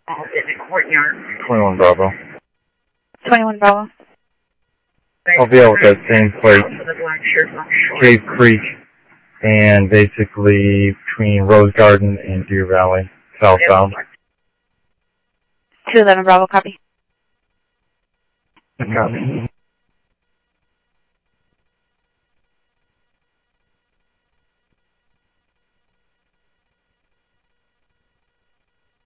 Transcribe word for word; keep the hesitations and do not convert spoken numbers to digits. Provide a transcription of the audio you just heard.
in the courtyard. twenty-one Bravo. twenty-one Bravo. I'll be out with that same plate. The black shirt, long short. Cave Creek, and basically between Rose Garden and Deer Valley, southbound. two eleven Bravo, copy. Copy.